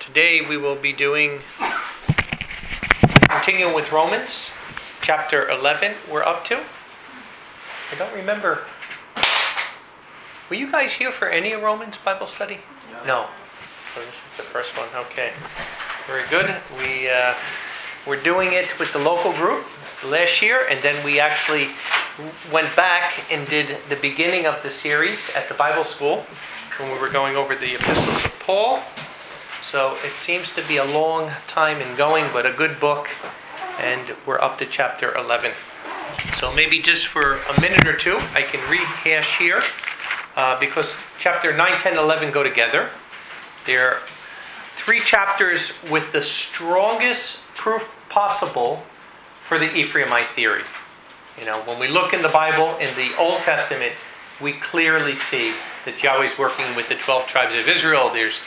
Today we will be continuing with Romans, chapter 11 we're up to. I don't remember. Were you guys here for any Romans Bible study? No. So this is the first one. Okay. Very good. We're doing it with the local group last year, and then we actually went back and did the beginning of the series at the Bible school when we were going over the epistles of Paul. So it seems to be a long time in going, but a good book, and we're up to chapter 11. So maybe just for a minute or two, I can rehash here, because chapter 9, 10, 11 go together. There are three chapters with the strongest proof possible for the Ephraimite theory. You know, when we look in the Bible, in the Old Testament, we clearly see that Yahweh's working with the 12 tribes of Israel. There's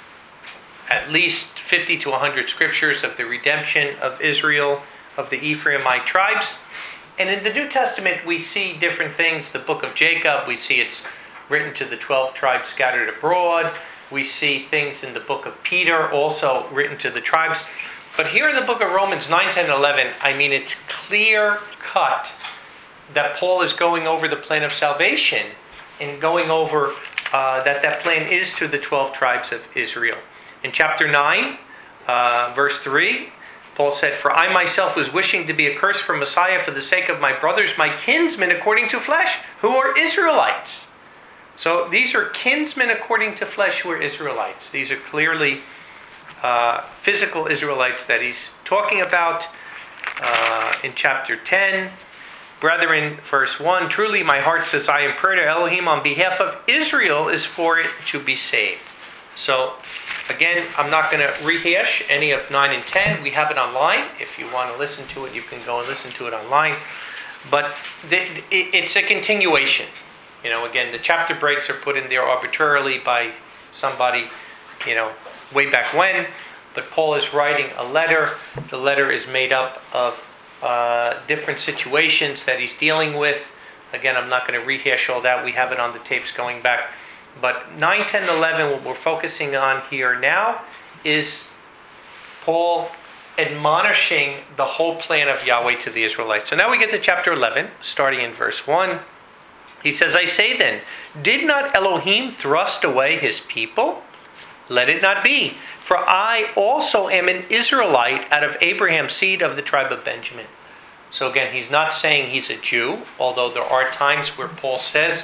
at least 50 to 100 scriptures of the redemption of Israel, of the Ephraimite tribes. And in the New Testament, we see different things. The book of Jacob, we see it's written to the 12 tribes scattered abroad. We see things in the book of Peter, also written to the tribes. But here in the book of Romans 9, 10, 11, I mean, it's clear cut that Paul is going over the plan of salvation and going over that plan is to the 12 tribes of Israel. In chapter 9, verse 3, Paul said, "For I myself was wishing to be accursed from Messiah for the sake of my brothers, my kinsmen according to flesh, who are Israelites." So these are kinsmen according to flesh who are Israelites. These are clearly physical Israelites that he's talking about. In chapter 10, "Brethren," verse 1, "Truly my heart says, I am prayer to Elohim on behalf of Israel is for it to be saved." So again, I'm not going to rehash any of 9 and 10. We have it online. If you want to listen to it, you can go and listen to it online. But it's a continuation. You know, again, the chapter breaks are put in there arbitrarily by somebody, way back when. But Paul is writing a letter. The letter is made up of different situations that he's dealing with. Again, I'm not going to rehash all that. We have it on the tapes going back. But 9, 10, 11, what we're focusing on here now is Paul admonishing the whole plan of Yahweh to the Israelites. So now we get to chapter 11, starting in verse 1. He says, "I say then, did not Elohim thrust away his people? Let it not be. For I also am an Israelite out of Abraham's seed of the tribe of Benjamin." So again, he's not saying he's a Jew, although there are times where Paul says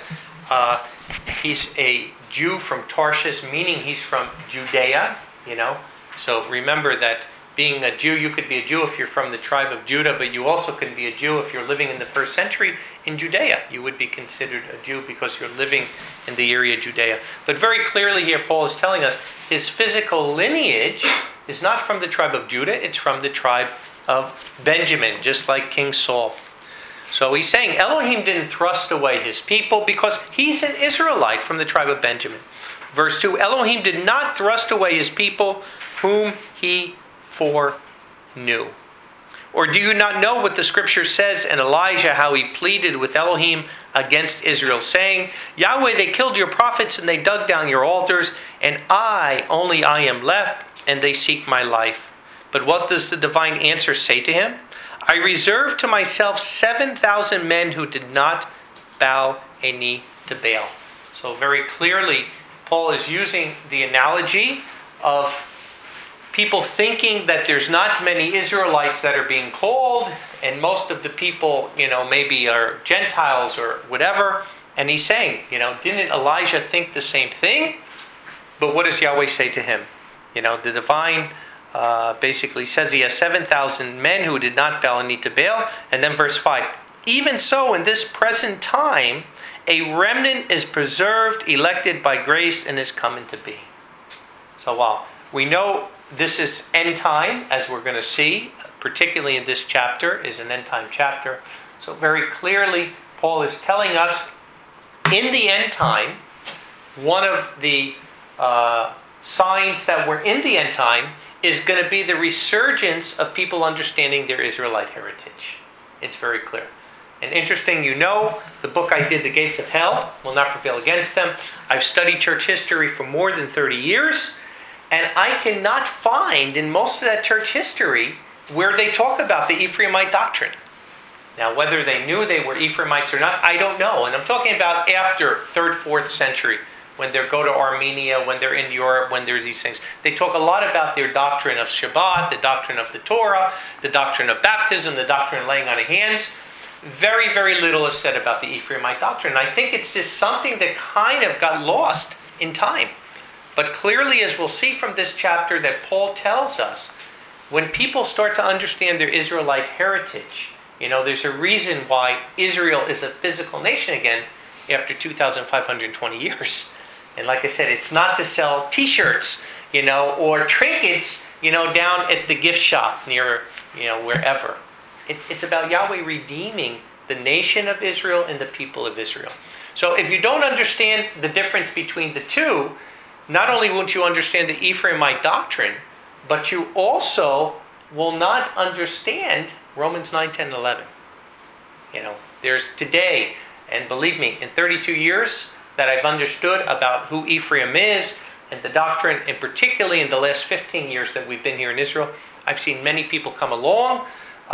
he's a Jew from Tarshish, meaning he's from Judea, So remember that being a Jew, you could be a Jew if you're from the tribe of Judah, but you also could be a Jew if you're living in the first century in Judea. You would be considered a Jew because you're living in the area of Judea. But very clearly here, Paul is telling us his physical lineage is not from the tribe of Judah, it's from the tribe of Benjamin, just like King Saul. So he's saying Elohim didn't thrust away his people because he's an Israelite from the tribe of Benjamin. Verse 2, "Elohim did not thrust away his people whom he foreknew. Or do you not know what the scripture says in Elijah, how he pleaded with Elohim against Israel, saying, Yahweh, they killed your prophets and they dug down your altars, and only I am left, and they seek my life. But what does the divine answer say to him? I reserved to myself 7,000 men who did not bow a knee to Baal." So very clearly, Paul is using the analogy of people thinking that there's not many Israelites that are being called, and most of the people, maybe are Gentiles or whatever. And he's saying, didn't Elijah think the same thing? But what does Yahweh say to him? The divine basically says he has 7,000 men who did not bow a knee to Baal. And then verse 5, "Even so, in this present time, a remnant is preserved, elected by grace, and is coming to be." So while we know this is end time, as we're going to see, particularly in this chapter, is an end time chapter. So very clearly, Paul is telling us, in the end time, one of the signs that we're in the end time is going to be the resurgence of people understanding their Israelite heritage. It's very clear. And interesting, the book I did, The Gates of Hell Will Not Prevail Against Them. I've studied church history for more than 30 years. And I cannot find in most of that church history where they talk about the Ephraimite doctrine. Now, whether they knew they were Ephraimites or not, I don't know. And I'm talking about after 3rd, 4th century, when they go to Armenia, when they're in Europe, when there's these things. They talk a lot about their doctrine of Shabbat, the doctrine of the Torah, the doctrine of baptism, the doctrine of laying on of hands. Very, very little is said about the Ephraimite doctrine. And I think it's just something that kind of got lost in time. But clearly, as we'll see from this chapter, that Paul tells us, when people start to understand their Israelite heritage, there's a reason why Israel is a physical nation again after 2,520 years. And like I said, it's not to sell T-shirts, or trinkets, down at the gift shop near, wherever. It's about Yahweh redeeming the nation of Israel and the people of Israel. So if you don't understand the difference between the two, not only won't you understand the Ephraimite doctrine, but you also will not understand Romans 9, 10, and 11. There's today, and believe me, in 32 years that I've understood about who Ephraim is and the doctrine, and particularly in the last 15 years that we've been here in Israel, I've seen many people come along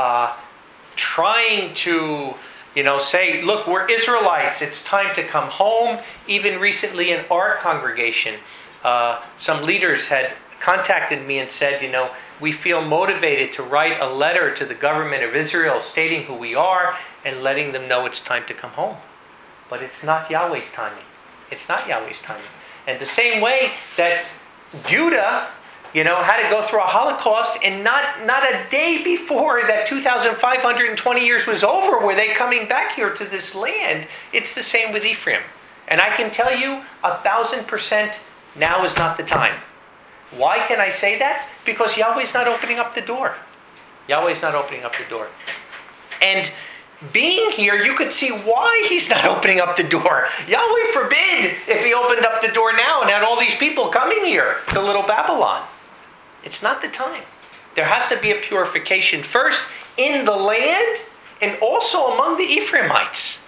trying to say, look, we're Israelites, it's time to come home. Even recently in our congregation, some leaders had contacted me and said, we feel motivated to write a letter to the government of Israel stating who we are and letting them know it's time to come home. But it's not Yahweh's timing. It's not Yahweh's timing. And the same way that Judah, had to go through a Holocaust, and not a day before that 2,520 years was over were they coming back here to this land. It's the same with Ephraim. And I can tell you 1,000% now is not the time. Why can I say that? Because Yahweh's not opening up the door. Yahweh's not opening up the door. And being here, you could see why he's not opening up the door. Yahweh forbid if he opened up the door now and had all these people coming here to Little Babylon. It's not the time. There has to be a purification first in the land and also among the Ephraimites.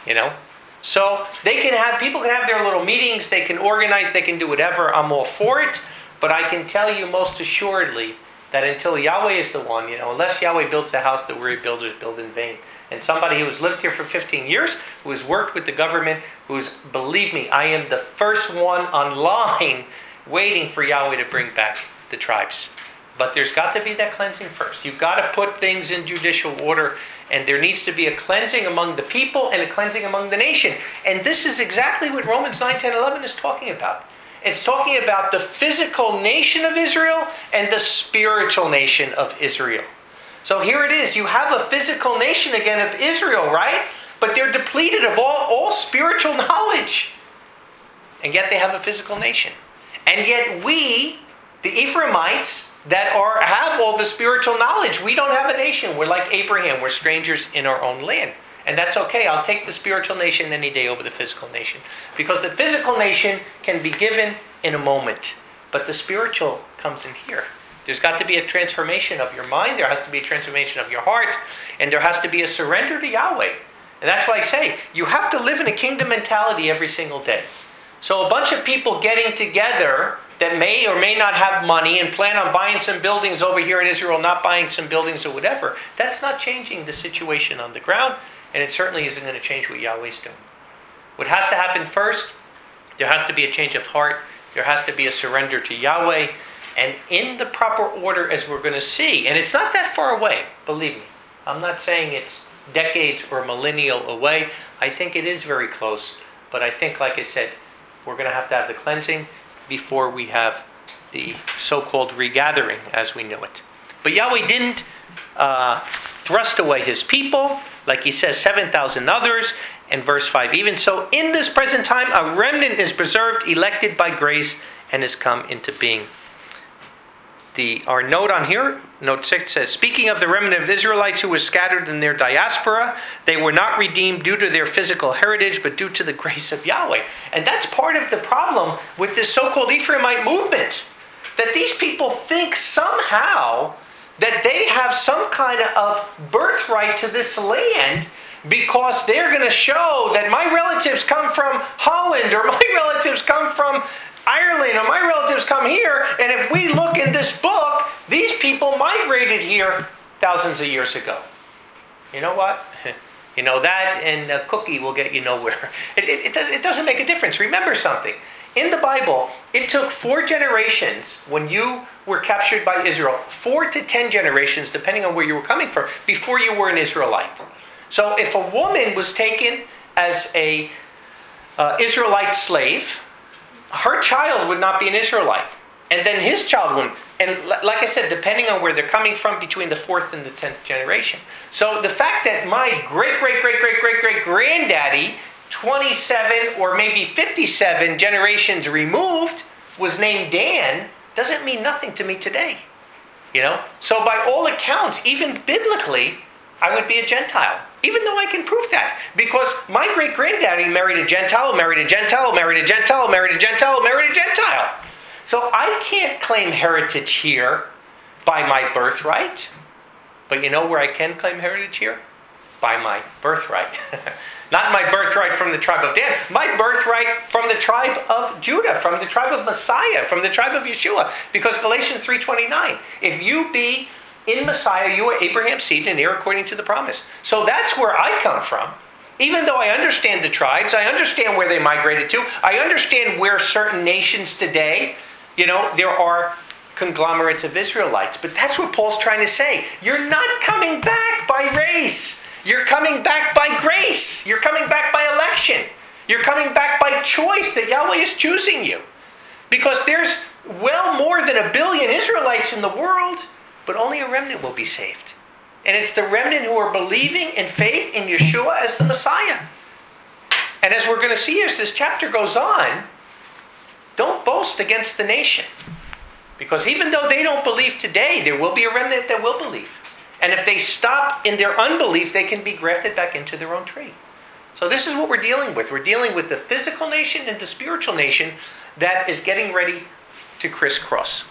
So people can have their little meetings, they can organize, they can do whatever. I'm all for it. But I can tell you most assuredly that until Yahweh is the one, unless Yahweh builds the house, the weary builders build in vain. And somebody who has lived here for 15 years, who has worked with the government, believe me, I am the first one online waiting for Yahweh to bring back the tribes. But there's got to be that cleansing first. You've got to put things in judicial order, and there needs to be a cleansing among the people and a cleansing among the nation. And this is exactly what Romans 9, 10, 11 is talking about. It's talking about the physical nation of Israel and the spiritual nation of Israel. So here it is. You have a physical nation again of Israel, right? But they're depleted of all spiritual knowledge. And yet they have a physical nation. And yet we, the Ephraimites, that have all the spiritual knowledge, we don't have a nation. We're like Abraham. We're strangers in our own land. And that's okay. I'll take the spiritual nation any day over the physical nation. Because the physical nation can be given in a moment. But the spiritual comes in here. There's got to be a transformation of your mind. There has to be a transformation of your heart. And there has to be a surrender to Yahweh. And that's why I say, you have to live in a kingdom mentality every single day. So a bunch of people getting together that may or may not have money and plan on buying some buildings over here in Israel, not buying some buildings or whatever, that's not changing the situation on the ground. And it certainly isn't going to change what Yahweh's doing. What has to happen first, there has to be a change of heart. There has to be a surrender to Yahweh. And in the proper order, as we're going to see, and it's not that far away, believe me. I'm not saying it's decades or millennial away. I think it is very close. But I think, like I said, we're going to have the cleansing before we have the so-called regathering as we know it. But Yahweh didn't thrust away his people. Like he says, 7,000 others. And verse 5, even so, in this present time, a remnant is preserved, elected by grace, and has come into being. Our note on here, note 6 says, speaking of the remnant of Israelites who were scattered in their diaspora, they were not redeemed due to their physical heritage, but due to the grace of Yahweh. And that's part of the problem with this so-called Ephraimite movement. That these people think somehow that they have some kind of birthright to this land because they're going to show that my relatives come from Holland or my relatives come from Ireland or my relatives come here, and if we look in this book, these people migrated here thousands of years ago. You know what? You know, that and a cookie will get you nowhere. It doesn't make a difference. Remember something. In the Bible, it took 4 generations when you were captured by Israel, 4 to 10 generations, depending on where you were coming from, before you were an Israelite. So if a woman was taken as a Israelite slave, her child would not be an Israelite. And then his child wouldn't. And like I said, depending on where they're coming from, between the 4th and the 10th generation. So the fact that my great-great-great-great-great-great-granddaddy, 27 or maybe 57 generations removed, was named Dan, doesn't mean nothing to me today. You know? So by all accounts, even biblically, I would be a Gentile. Even though I can prove that. Because my great-granddaddy married a Gentile, married a Gentile, married a Gentile, married a Gentile, married a Gentile. So I can't claim heritage here by my birthright. But you know where I can claim heritage here? By my birthright. Not my birthright from the tribe of Dan. My birthright from the tribe of Judah, from the tribe of Messiah, from the tribe of Yeshua. Because Galatians 3:29, if you be in Messiah, you are Abraham's seed and heir according to the promise. So that's where I come from. Even though I understand the tribes, I understand where they migrated to, I understand where certain nations today, you know, there are conglomerates of Israelites. But that's what Paul's trying to say. You're not coming back by race. You're coming back by grace. You're coming back by election. You're coming back by choice that Yahweh is choosing you. Because there's well more than 1 billion Israelites in the world, but only a remnant will be saved. And it's the remnant who are believing in faith in Yeshua as the Messiah. And as we're going to see as this chapter goes on, don't boast against the nation. Because even though they don't believe today, there will be a remnant that will believe. And if they stop in their unbelief, they can be grafted back into their own tree. So this is what we're dealing with. We're dealing with the physical nation and the spiritual nation that is getting ready to crisscross.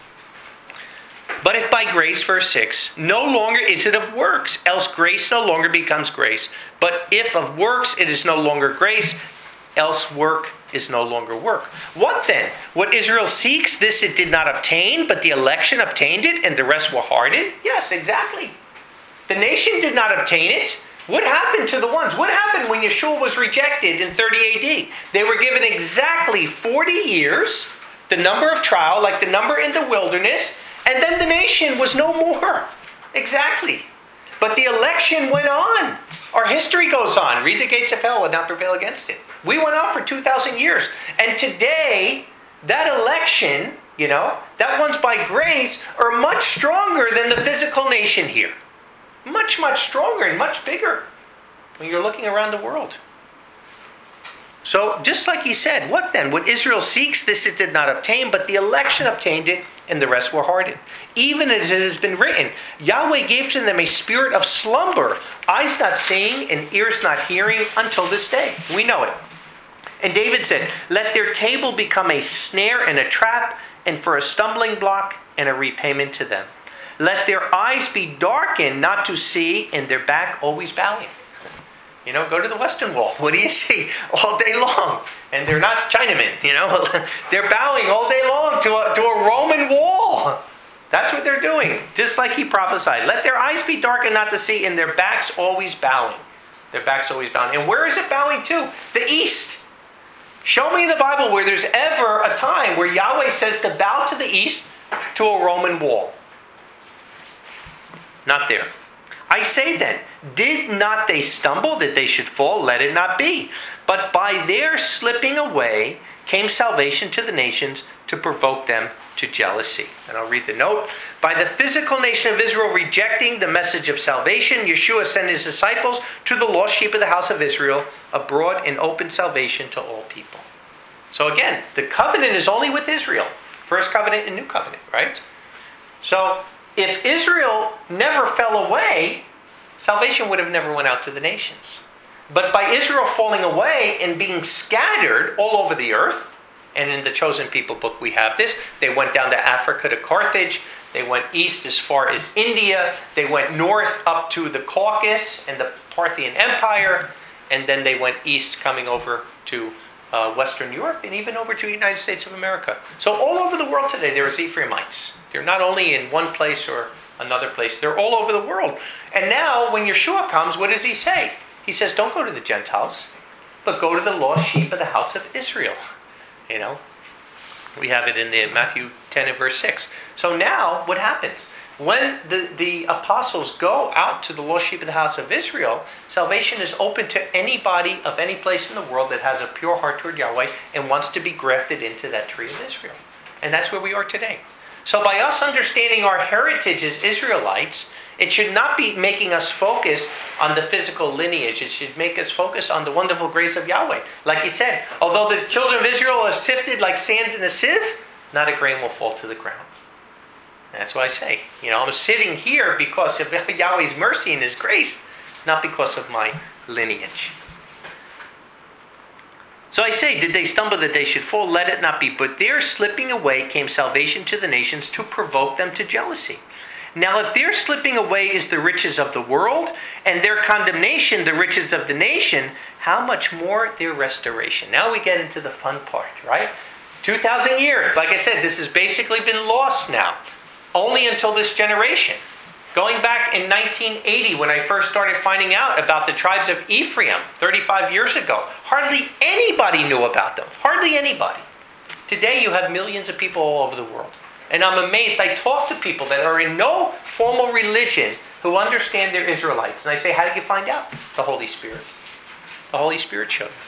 But if by grace, verse 6, no longer is it of works, else grace no longer becomes grace. But if of works, it is no longer grace, else work is no longer work. What then? What Israel seeks, this it did not obtain, but the election obtained it, and the rest were hardened? Yes, exactly. The nation did not obtain it. What happened to the ones? What happened when Yeshua was rejected in 30 AD? They were given exactly 40 years, the number of trial, like the number in the wilderness, and then the nation was no more. Exactly. But the election went on. Our history goes on. Read the gates of hell would not prevail against it. We went on for 2,000 years. And today, that election, you know, that one's by grace, are much stronger than the physical nation here. Much, much stronger and much bigger when you're looking around the world. So, just like he said, what then? What Israel seeks, this it did not obtain, but the election obtained it, and the rest were hardened. Even as it has been written, Yahweh gave to them a spirit of slumber, eyes not seeing and ears not hearing until this day. We know it. And David said, let their table become a snare and a trap, and for a stumbling block and a repayment to them. Let their eyes be darkened not to see, and their back always bowing. You know, go to the Western Wall. What do you see? All day long. And they're not Chinamen, you know. They're bowing all day long to a Roman wall. That's what they're doing. Just like he prophesied. Let their eyes be darkened not to see, and their backs always bowing. Their backs always bowing. And where is it bowing to? The east. Show me in the Bible where there's ever a time where Yahweh says to bow to the east to a Roman wall. Not there. I say then, did not they stumble that they should fall? Let it not be. But by their slipping away came salvation to the nations to provoke them to jealousy. And I'll read the note. By the physical nation of Israel rejecting the message of salvation, Yeshua sent his disciples to the lost sheep of the house of Israel, a broad and open salvation to all people. So again, the covenant is only with Israel. First covenant and new covenant, right? So if Israel never fell away, salvation would have never went out to the nations. But by Israel falling away and being scattered all over the earth, and in the Chosen People book we have this, they went down to Africa to Carthage, they went east as far as India, they went north up to the Caucasus and the Parthian Empire, and then they went east coming over to Western Europe, and even over to the United States of America. So all over the world today, there is Ephraimites. They're not only in one place or another place, they're all over the world. And now, when Yeshua comes, what does he say? He says, don't go to the Gentiles, but go to the lost sheep of the house of Israel. You know, we have it in the Matthew 10 and verse 6. So now, what happens? When the apostles go out to the lost sheep of the house of Israel, salvation is open to anybody of any place in the world that has a pure heart toward Yahweh and wants to be grafted into that tree of Israel. And that's where we are today. So by us understanding our heritage as Israelites, it should not be making us focus on the physical lineage. It should make us focus on the wonderful grace of Yahweh. Like he said, although the children of Israel are sifted like sand in a sieve, not a grain will fall to the ground. That's what I say. You know, I'm sitting here because of Yahweh's mercy and His grace, not because of my lineage. So I say, did they stumble that they should fall? Let it not be. But their slipping away came salvation to the nations to provoke them to jealousy. Now, if their slipping away is the riches of the world, and their condemnation the riches of the nation, how much more their restoration? Now we get into the fun part, right? 2,000 years. Like I said, this has basically been lost now. Only until this generation. Going back in 1980, when I first started finding out about the tribes of Ephraim, 35 years ago, hardly anybody knew about them. Hardly anybody. Today you have millions of people all over the world. And I'm amazed. I talk to people that are in no formal religion who understand they're Israelites. And I say, how did you find out? The Holy Spirit. The Holy Spirit showed me.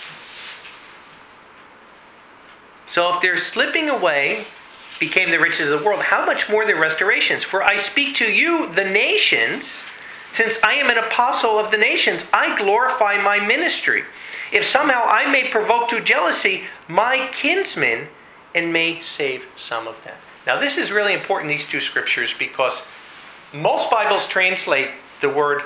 So if they're slipping away, became the riches of the world, how much more their restorations? For I speak to you, the nations, since I am an apostle of the nations, I glorify my ministry. If somehow I may provoke to jealousy my kinsmen, and may save some of them. Now this is really important, these two scriptures, because most Bibles translate the word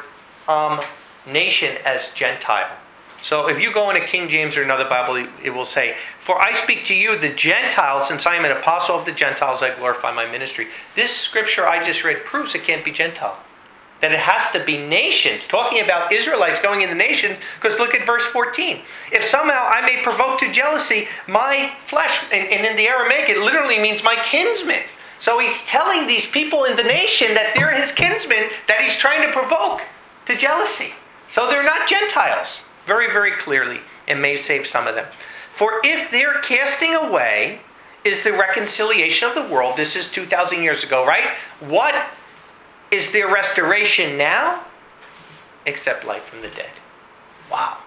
nation as Gentile. So if you go into King James or another Bible, it will say, for I speak to you, the Gentiles, since I am an apostle of the Gentiles, I glorify my ministry. This scripture I just read proves it can't be Gentile. That it has to be nations, talking about Israelites going in the nations, because look at verse 14. If somehow I may provoke to jealousy my flesh, and in the Aramaic it literally means my kinsmen. So he's telling these people in the nation that they're his kinsmen, that he's trying to provoke to jealousy. So they're not Gentiles. Very, very clearly, and may save some of them. For if their casting away is the reconciliation of the world, this is 2,000 years ago, right? What is their restoration now? Except life from the dead. Wow.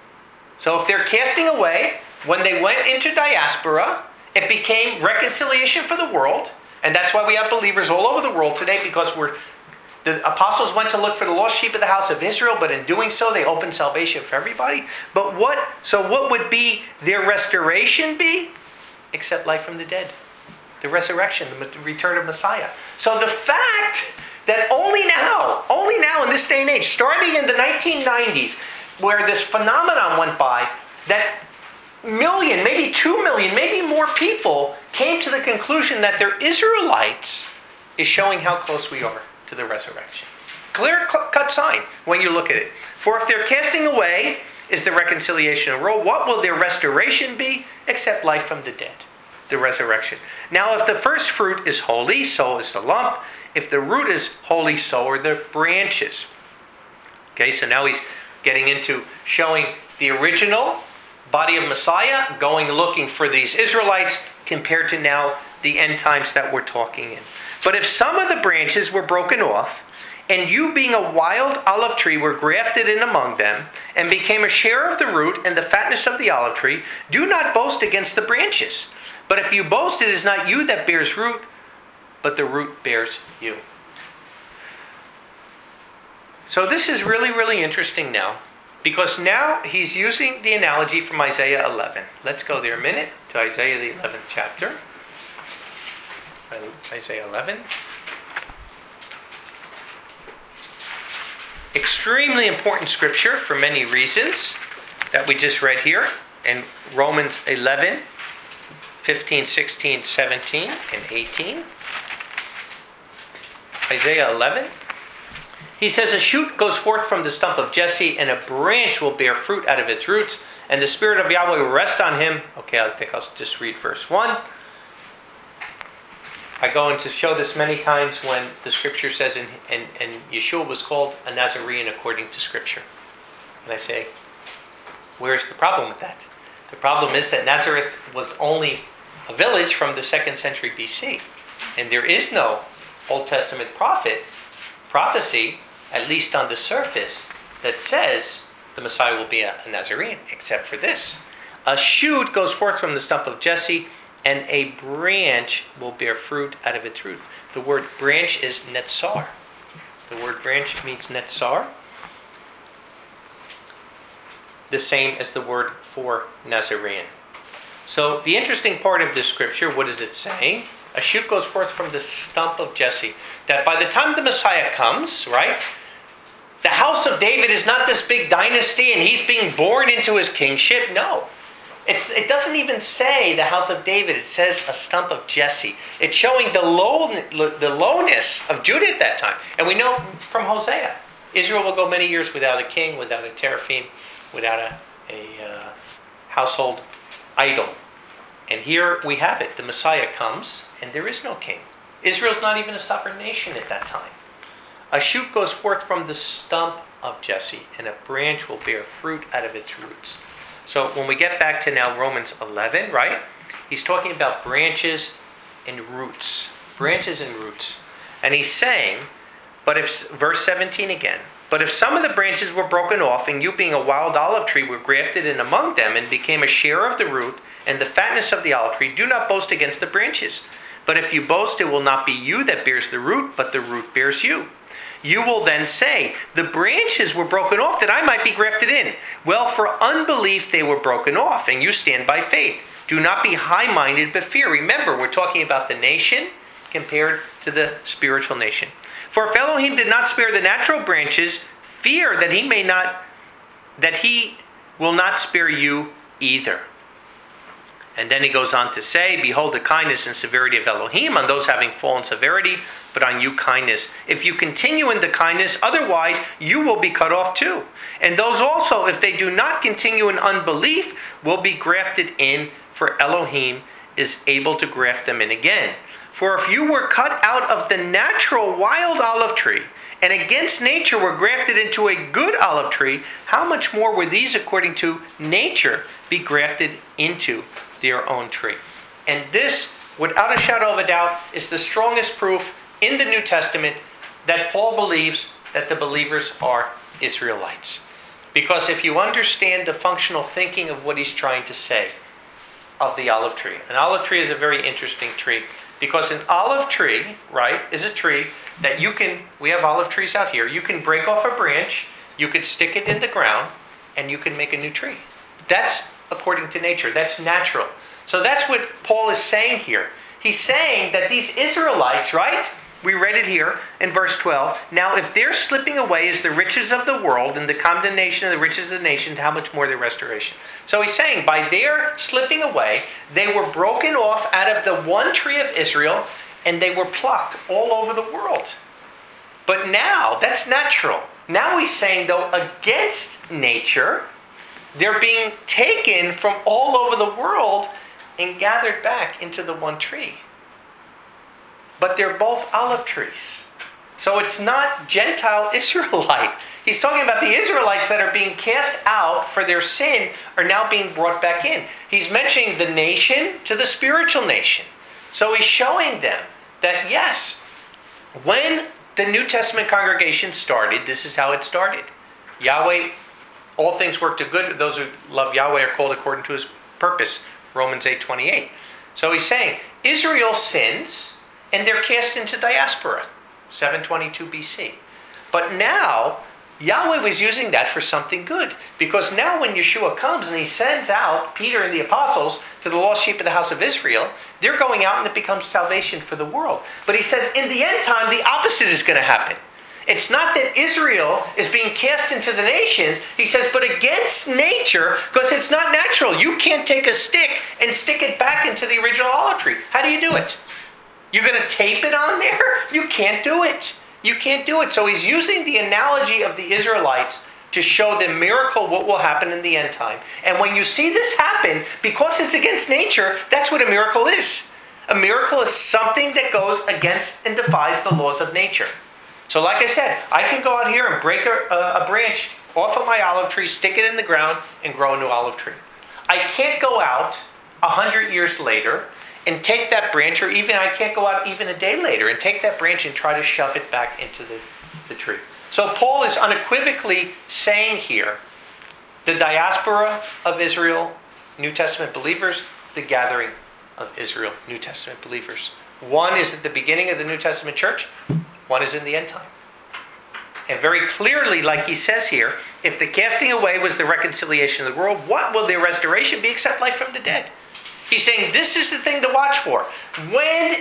So if they're casting away, when they went into diaspora, it became reconciliation for the world. And that's why we have believers all over the world today, because the apostles went to look for the lost sheep of the house of Israel, but in doing so, they opened salvation for everybody. But what would be their restoration be? Except life from the dead. The resurrection, the return of Messiah. So the fact that only now in this day and age, starting in the 1990s, where this phenomenon went by, that million, maybe 2 million, maybe more people came to the conclusion that they're Israelites, is showing how close we are to the resurrection. Clear-cut sign when you look at it. For if their casting away is the reconciliation of the world, what will their restoration be except life from the dead? The resurrection. Now, if the first fruit is holy, so is the lump. If the root is holy, so are the branches. Okay, so now he's getting into showing the original body of Messiah, going looking for these Israelites, compared to now the end times that we're talking in. But if some of the branches were broken off, and you being a wild olive tree were grafted in among them, and became a share of the root and the fatness of the olive tree, do not boast against the branches. But if you boast, it is not you that bears root, but the root bears you. So this is really, really interesting now, because now he's using the analogy from Isaiah 11. Let's go there a minute to Isaiah the 11th chapter. Isaiah 11. Extremely important scripture for many reasons that we just read here in Romans 11, 15, 16, 17, and 18. Isaiah 11. He says, a shoot goes forth from the stump of Jesse, and a branch will bear fruit out of its roots. and the Spirit of Yahweh will rest on him. Okay, I think I'll just read verse 1. I go into show this many times when the scripture says, and Yeshua was called a Nazarene according to scripture. And I say, where's the problem with that? The problem is that Nazareth was only a village from the 2nd century BC. And there is no Old Testament prophecy, at least on the surface, that says the Messiah will be a Nazarene, except for this. A shoot goes forth from the stump of Jesse, and a branch will bear fruit out of its root. The word branch is netzar. The word branch means netzar. The same as the word for Nazarene. So the interesting part of this scripture, what is it saying? A shoot goes forth from the stump of Jesse. That by the time the Messiah comes, right? The house of David is not this big dynasty and he's being born into his kingship. No. It doesn't even say the house of David. It says a stump of Jesse. It's showing the lowness of Judah at that time. And we know from Hosea, Israel will go many years without a king, without a teraphim, without a household idol. And here we have it. The Messiah comes, and there is no king. Israel's not even a sovereign nation at that time. A shoot goes forth from the stump of Jesse, and a branch will bear fruit out of its roots. So when we get back to now Romans 11, right? He's talking about branches and roots. Branches and roots. And he's saying, but if, verse 17 again, but if some of the branches were broken off, and you being a wild olive tree were grafted in among them, and became a share of the root, and the fatness of the olive tree, do not boast against the branches. But if you boast, it will not be you that bears the root, but the root bears you. You will then say, the branches were broken off that I might be grafted in. Well, for unbelief they were broken off, and you stand by faith. Do not be high-minded, but fear. Remember, we're talking about the nation compared to the spiritual nation. For if Elohim did not spare the natural branches, fear that he will not spare you either. And then he goes on to say, behold the kindness and severity of Elohim on those having fallen severity, but on you kindness. If you continue in the kindness, otherwise you will be cut off too. And those also, if they do not continue in unbelief, will be grafted in, for Elohim is able to graft them in again. For if you were cut out of the natural wild olive tree, and against nature were grafted into a good olive tree, how much more will these according to nature be grafted into their own tree? And this, without a shadow of a doubt, is the strongest proof in the New Testament that Paul believes that the believers are Israelites. Because if you understand the functional thinking of what he's trying to say of the olive tree. An olive tree is a very interesting tree. Because an olive tree, right, is a tree that we have olive trees out here. You can break off a branch, you could stick it in the ground, and you can make a new tree. That's according to nature. That's natural. So that's what Paul is saying here. He's saying that these Israelites, right? We read it here in verse 12. Now, if their slipping away is the riches of the world and the condemnation of the riches of the nation, how much more their restoration? So he's saying by their slipping away, they were broken off out of the one tree of Israel and they were plucked all over the world. But now, that's natural. Now he's saying, though, against nature, they're being taken from all over the world and gathered back into the one tree. But they're both olive trees. So it's not Gentile Israelite. He's talking about the Israelites that are being cast out for their sin are now being brought back in. He's mentioning the nation to the spiritual nation. So he's showing them that yes, when the New Testament congregation started, this is how it started. Yahweh, all things work to good. Those who love Yahweh are called according to his purpose. Romans 8:28. So he's saying, Israel sins, and they're cast into diaspora, 722 BC. But now, Yahweh was using that for something good. Because now when Yeshua comes and he sends out Peter and the apostles to the lost sheep of the house of Israel, they're going out and it becomes salvation for the world. But he says in the end time, the opposite is going to happen. It's not that Israel is being cast into the nations. He says, but against nature, because it's not natural. You can't take a stick and stick it back into the original olive tree. How do you do it? You're going to tape it on there? You can't do it. You can't do it. So he's using the analogy of the Israelites to show the miracle what will happen in the end time. And when you see this happen, because it's against nature, that's what a miracle is. A miracle is something that goes against and defies the laws of nature. So like I said, I can go out here and break a branch off of my olive tree, stick it in the ground, and grow a new olive tree. I can't go out 100 years later and take that branch, or even I can't go out even a day later and take that branch and try to shove it back into the tree. So Paul is unequivocally saying here, the diaspora of Israel, New Testament believers, the gathering of Israel, New Testament believers. One is at the beginning of the New Testament church, one is in the end time. And very clearly, like he says here, if the casting away was the reconciliation of the world, what will their restoration be except life from the dead? He's saying this is the thing to watch for. When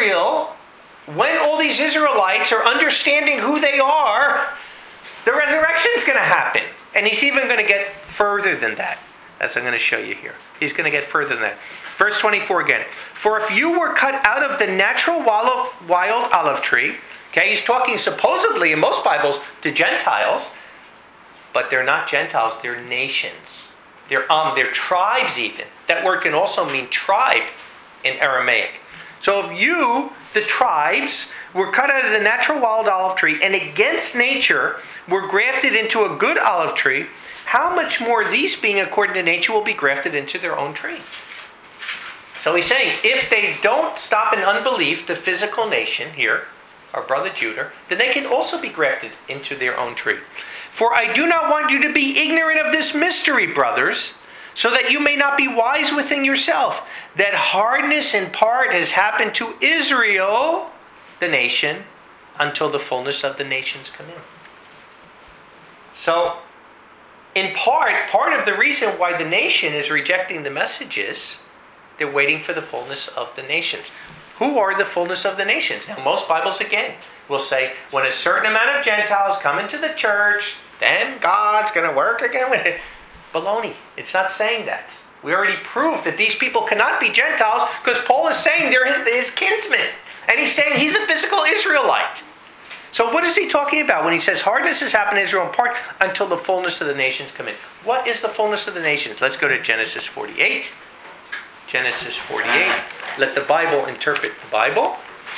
all these Israelites are understanding who they are, the resurrection is going to happen. And he's even going to get further than that, as I'm going to show you here. He's going to get further than that. Verse 24 again. For if you were cut out of the natural wild olive tree, okay, he's talking supposedly in most Bibles to Gentiles, but they're not Gentiles, they're nations. They're tribes even. That word can also mean tribe in Aramaic. So if you, the tribes, were cut out of the natural wild olive tree and against nature were grafted into a good olive tree, how much more these being according to nature will be grafted into their own tree? So he's saying, if they don't stop in unbelief, the physical nation here, our brother Judah, then they can also be grafted into their own tree. For I do not want you to be ignorant of this mystery, brothers, so that you may not be wise within yourself, that hardness in part has happened to Israel, the nation, until the fullness of the nations come in. So, in part of the reason why the nation is rejecting the message is they're waiting for the fullness of the nations. Who are the fullness of the nations? Now, most Bibles, again, will say, when a certain amount of Gentiles come into the church, then God's going to work again with it. Baloney. It's not saying that. We already proved that these people cannot be Gentiles because Paul is saying they're his kinsmen. And he's saying he's a physical Israelite. So what is he talking about when he says hardness has happened to Israel in part until the fullness of the nations come in? What is the fullness of the nations? Let's go to Genesis 48. Genesis 48. Let the Bible interpret the Bible.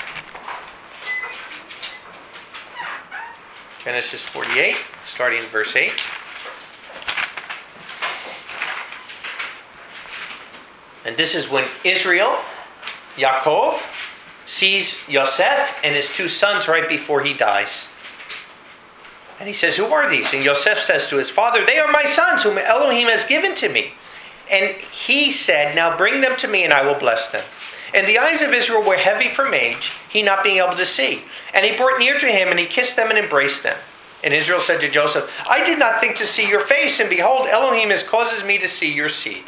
Genesis 48, starting in verse 8. And this is when Israel, Yaakov, sees Yosef and his two sons right before he dies. And he says, who are these? And Yosef says to his father, they are my sons whom Elohim has given to me. And he said, now bring them to me and I will bless them. And the eyes of Israel were heavy from age, he not being able to see. And he brought near to him and he kissed them and embraced them. And Israel said to Joseph, I did not think to see your face, and behold, Elohim has causes me to see your seed.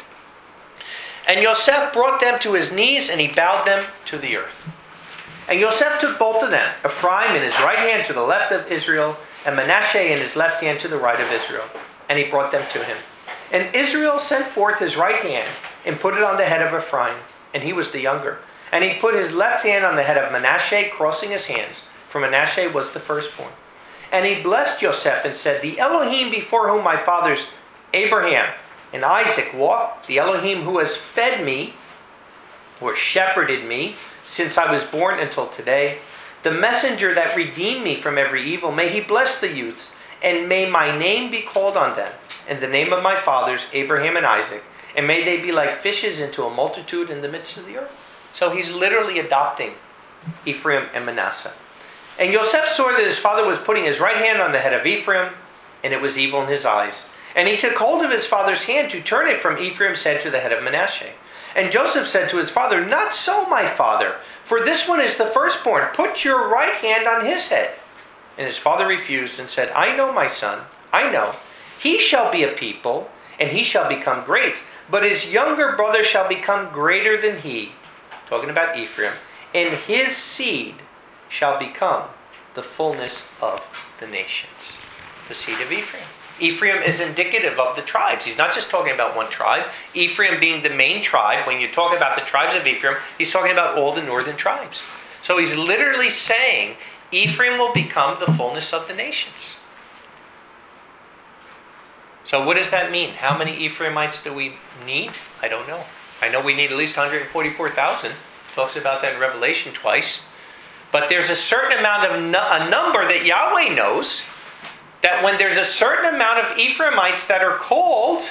And Yosef brought them to his knees, and he bowed them to the earth. And Yosef took both of them, Ephraim in his right hand to the left of Israel, and Manasseh in his left hand to the right of Israel. And he brought them to him. And Israel sent forth his right hand, and put it on the head of Ephraim, and he was the younger. And he put his left hand on the head of Manasseh, crossing his hands, for Manasseh was the firstborn. And he blessed Joseph and said, the Elohim before whom my fathers Abraham and Isaac walked, the Elohim who has fed me, or shepherded me, since I was born until today, the messenger that redeemed me from every evil, may he bless the youths, and may my name be called on them, and the name of my fathers Abraham and Isaac, and may they be like fishes into a multitude in the midst of the earth. So he's literally adopting Ephraim and Manasseh. And Yosef saw that his father was putting his right hand on the head of Ephraim, and it was evil in his eyes. And he took hold of his father's hand to turn it from Ephraim's head to the head of Manasseh. And Joseph said to his father, not so, my father, for this one is the firstborn. Put your right hand on his head. And his father refused and said, I know, my son, I know. He shall be a people, and he shall become great. But his younger brother shall become greater than he. Talking about Ephraim. And his seed shall become the fullness of the nations. The seed of Ephraim. Ephraim is indicative of the tribes. He's not just talking about one tribe. Ephraim being the main tribe. When you talk about the tribes of Ephraim, he's talking about all the northern tribes. So he's literally saying Ephraim will become the fullness of the nations. So what does that mean? How many Ephraimites do we need? I don't know. I know we need at least 144,000. Talks about that in Revelation twice. But there's a certain amount of a number that Yahweh knows, that when there's a certain amount of Ephraimites that are called,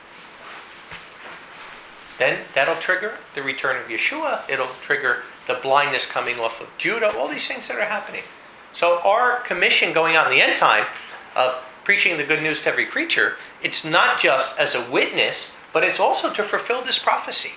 then that'll trigger the return of Yeshua. It'll trigger the blindness coming off of Judah. All these things that are happening. So our commission going on in the end time of preaching the good news to every creature, it's not just as a witness, but it's also to fulfill this prophecy.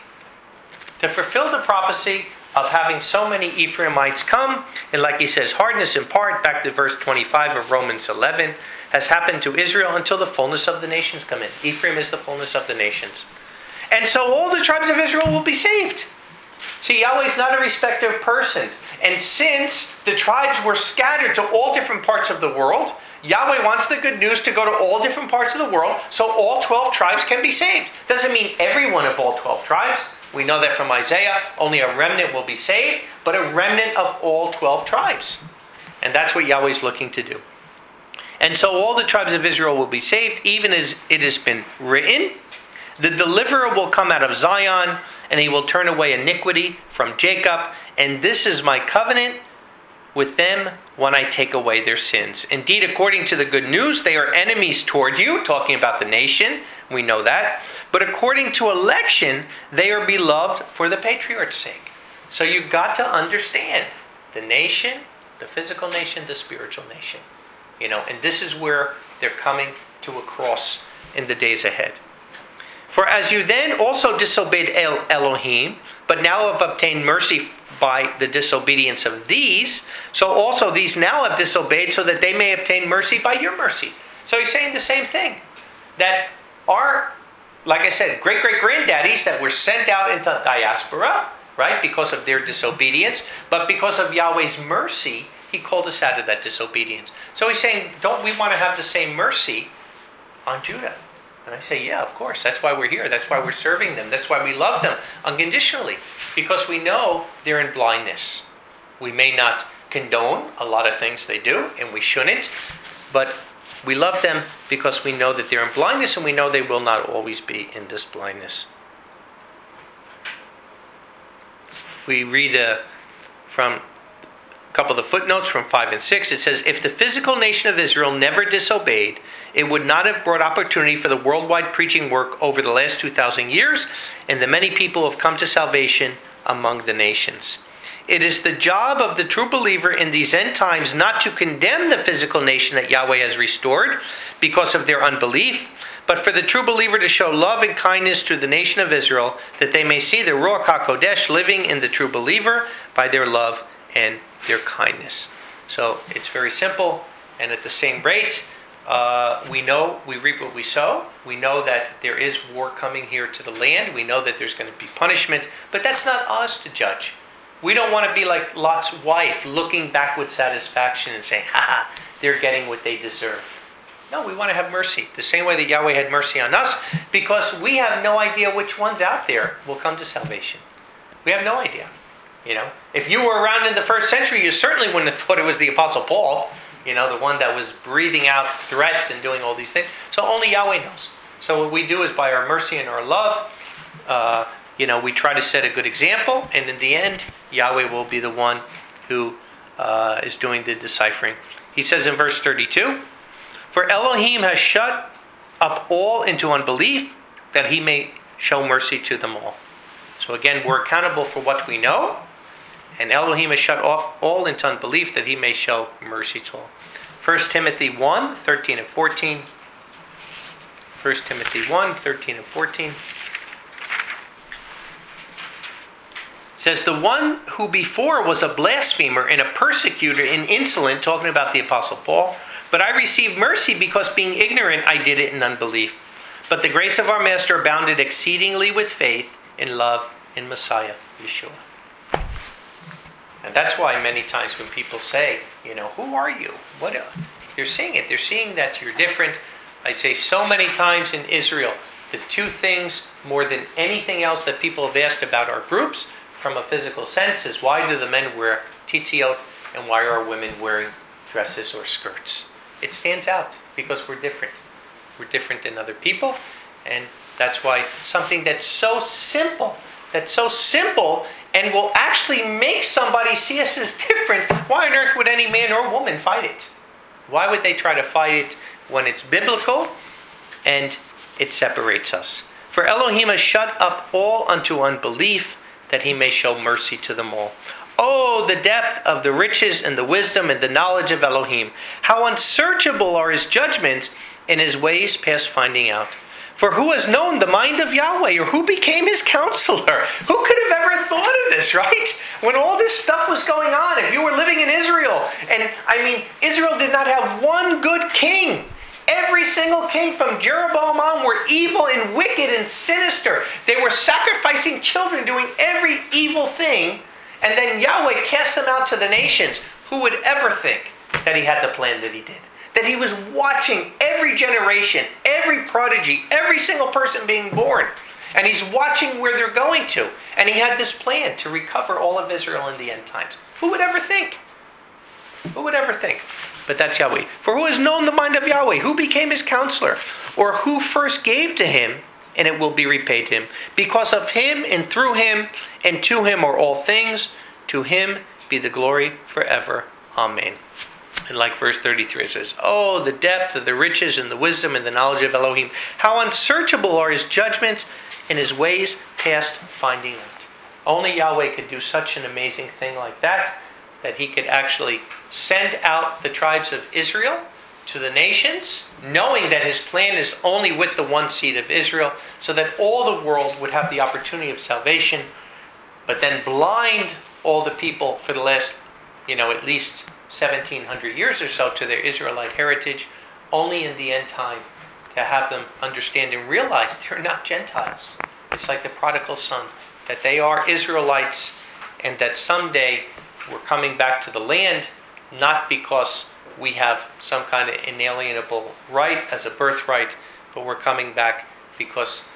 To fulfill the prophecy of having so many Ephraimites come. And like he says, hardness in part, back to verse 25 of Romans 11, has happened to Israel until the fullness of the nations come in. Ephraim is the fullness of the nations. And so all the tribes of Israel will be saved. See, Yahweh's not a respecter of persons. And since the tribes were scattered to all different parts of the world, Yahweh wants the good news to go to all different parts of the world so all 12 tribes can be saved. Doesn't mean every one of all 12 tribes. We know that from Isaiah, only a remnant will be saved, but a remnant of all 12 tribes. And that's what Yahweh's looking to do. And so all the tribes of Israel will be saved, even as it has been written. The deliverer will come out of Zion, and he will turn away iniquity from Jacob. And this is my covenant with them when I take away their sins. Indeed, according to the good news, they are enemies toward you, talking about the nation. We know that. But according to election, they are beloved for the patriarch's sake. So you've got to understand the nation, the physical nation, the spiritual nation. And this is where they're coming to a cross in the days ahead. For as you then also disobeyed Elohim, but now have obtained mercy by the disobedience of these, so also these now have disobeyed, so that they may obtain mercy by your mercy. So he's saying the same thing. That our, like I said, great-great-granddaddies that were sent out into diaspora, right, because of their disobedience, but because of Yahweh's mercy, he called us out of that disobedience. So he's saying, don't we want to have the same mercy on Judah? And I say, yeah, of course. That's why we're here. That's why we're serving them. That's why we love them unconditionally. Because we know they're in blindness. We may not condone a lot of things they do, and we shouldn't. But we love them because we know that they're in blindness, and we know they will not always be in this blindness. We read from a couple of the footnotes from 5 and 6. It says, if the physical nation of Israel never disobeyed, it would not have brought opportunity for the worldwide preaching work over the last 2,000 years, and the many people have come to salvation among the nations. It is the job of the true believer in these end times not to condemn the physical nation that Yahweh has restored because of their unbelief, but for the true believer to show love and kindness to the nation of Israel, that they may see the Ruach HaKodesh living in the true believer by their love and their kindness. So it's very simple, and at the same rate, we know we reap what we sow. We know that there is war coming here to the land. We know that there's going to be punishment. But that's not us to judge. We don't want to be like Lot's wife, looking back with satisfaction and saying, ha, they're getting what they deserve. No, we want to have mercy. The same way that Yahweh had mercy on us, because we have no idea which ones out there will come to salvation. We have no idea. If you were around in the first century, you certainly wouldn't have thought it was the Apostle Paul. The one that was breathing out threats and doing all these things. So only Yahweh knows. So what we do is by our mercy and our love, we try to set a good example. And in the end, Yahweh will be the one who is doing the deciphering. He says in verse 32, for Elohim has shut up all into unbelief, that he may show mercy to them all. So again, we're accountable for what we know. And Elohim has shut all into unbelief, that he may show mercy to all. 1 Timothy 1, 13 and 14. 1 Timothy 1, 13 and 14. Says, the one who before was a blasphemer and a persecutor and insolent, talking about the Apostle Paul, but I received mercy because being ignorant I did it in unbelief. But the grace of our Master abounded exceedingly with faith in love in Messiah, Yeshua. And that's why many times when people say, who are you? They're seeing it. They're seeing that you're different. I say so many times in Israel, the two things more than anything else that people have asked about our groups from a physical sense is, why do the men wear tzitzit and why are women wearing dresses or skirts? It stands out because we're different. We're different than other people. And that's why something that's so simple and will actually make somebody see us as different, why on earth would any man or woman fight it? Why would they try to fight it when it's biblical and it separates us? For Elohim has shut up all unto unbelief, that he may show mercy to them all. Oh, the depth of the riches and the wisdom and the knowledge of Elohim. How unsearchable are his judgments, and his ways past finding out. For who has known the mind of Yahweh, or who became his counselor? Who could have ever thought of this, right? When all this stuff was going on, if you were living in Israel, and Israel did not have one good king. Every single king from Jeroboam on were evil and wicked and sinister. They were sacrificing children, doing every evil thing. And then Yahweh cast them out to the nations. Who would ever think that he had the plan that he did? That he was watching every generation, every prodigy, every single person being born. And he's watching where they're going to. And he had this plan to recover all of Israel in the end times. Who would ever think? Who would ever think? But that's Yahweh. For who has known the mind of Yahweh? Who became his counselor? Or who first gave to him, and it will be repaid him? Because of him, and through him, and to him are all things. To him be the glory forever. Amen. And like verse 33, it says, oh, the depth of the riches and the wisdom and the knowledge of Elohim. How unsearchable are his judgments, and his ways past finding out. Only Yahweh could do such an amazing thing like that he could actually send out the tribes of Israel to the nations, knowing that his plan is only with the one seed of Israel, so that all the world would have the opportunity of salvation, but then blind all the people for the last, at least 1700 years or so to their Israelite heritage, only in the end time to have them understand and realize they're not Gentiles. It's like the prodigal son, that they are Israelites, and that someday we're coming back to the land, not because we have some kind of inalienable right as a birthright, but we're coming back because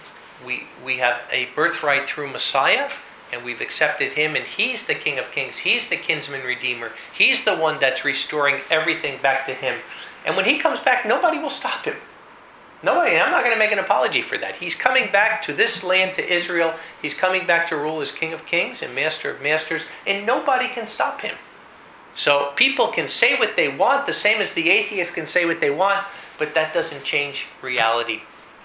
we have a birthright through Messiah, and we've accepted him, and he's the King of Kings. He's the kinsman redeemer. He's the one that's restoring everything back to him. And when he comes back, nobody will stop him. Nobody. I'm not going to make an apology for that. He's coming back to this land, to Israel. He's coming back to rule as King of Kings and Master of Masters, and nobody can stop him. So people can say what they want, the same as the atheists can say what they want, but that doesn't change reality.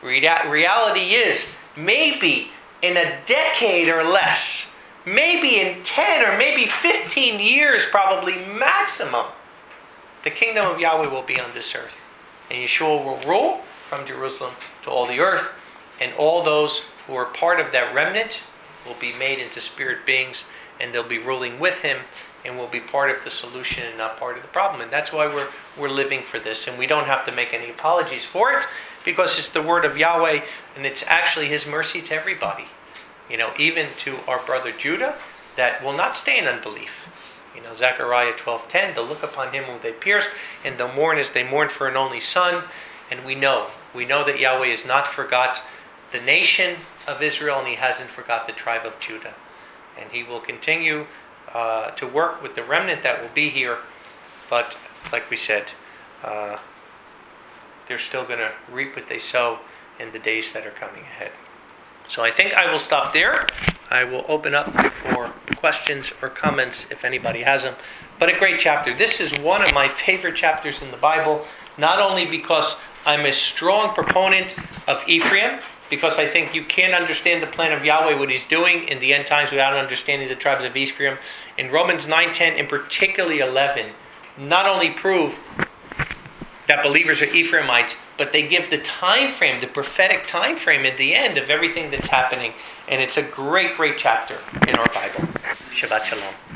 Reality is, maybe in a decade or less, maybe in 10 or maybe 15 years, probably maximum, the kingdom of Yahweh will be on this earth. And Yeshua will rule from Jerusalem to all the earth, and all those who are part of that remnant will be made into spirit beings, and they'll be ruling with him, and will be part of the solution and not part of the problem. And that's why we're living for this, and we don't have to make any apologies for it, because it's the word of Yahweh, and it's actually his mercy to everybody. Even to our brother Judah, that will not stay in unbelief. Zechariah 12:10, they'll look upon him whom they pierced, and they'll mourn as they mourn for an only son. And we know that Yahweh has not forgot the nation of Israel, and he hasn't forgot the tribe of Judah. And he will continue to work with the remnant that will be here. But like we said, they're still going to reap what they sow in the days that are coming ahead. So I think I will stop there. I will open up for questions or comments if anybody has them. But a great chapter. This is one of my favorite chapters in the Bible, not only because I'm a strong proponent of Ephraim, because I think you can't understand the plan of Yahweh, what he's doing in the end times, without understanding the tribes of Ephraim. In Romans 9:10, and particularly 11, not only prove that believers are Ephraimites, but they give the time frame, the prophetic time frame at the end of everything that's happening. And it's a great, great chapter in our Bible. Shabbat Shalom.